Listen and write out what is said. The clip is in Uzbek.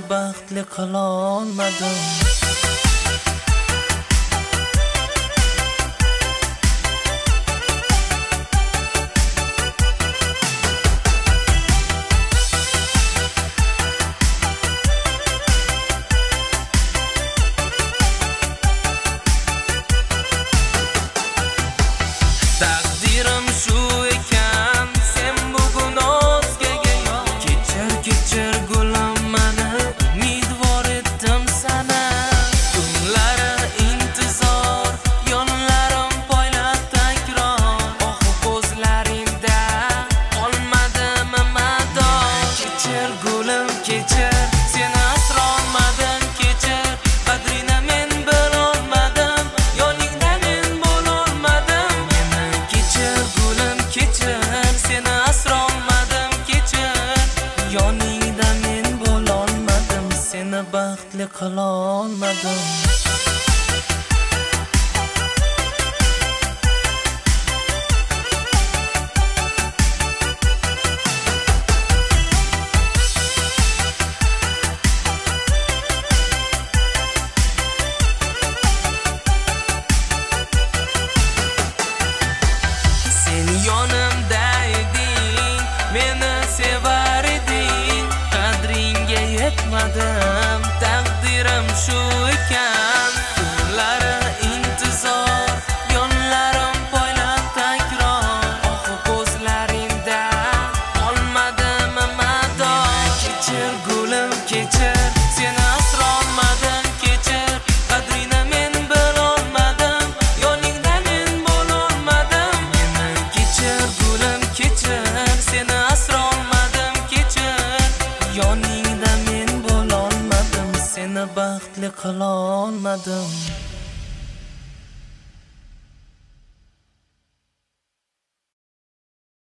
baxtli qila olmadim. Taqdirim shu ekan, sen bugun o'zgaga yo'q. Kechir gulim, mani umidvor etdim sana. Tunlari intizor, yonlarim poylab takror. Oh, ko'zlaringda qolmadimi mador. Kechir gulim, kechir, seni asrolmadim. Kechir, qadrini men bilolmadim. Yoningda men bo'lolmadim. Kechir gulim, kechir, seni asrolmadim. Kechir, yoningda men bo'lolmadim. Seni baxtli qila olmadim. Sen yonimda eding, meni sevar eding. Qadringga yetmadim, taqdirim shu ekan. Tunlari intizor, yonlarim poylab takror. Oh, ko'zlaringda qolmadimi mador. Kechir gulim, kechir, seni asrolmadim. Kechir, qadrini men bilolmadim. Yoningda men bo'lolmadim. Kechir gulim, kechir, seni asrolmadim. Kechir, yoningda men bo'lolmadim. Seni baxtli qila olmadim.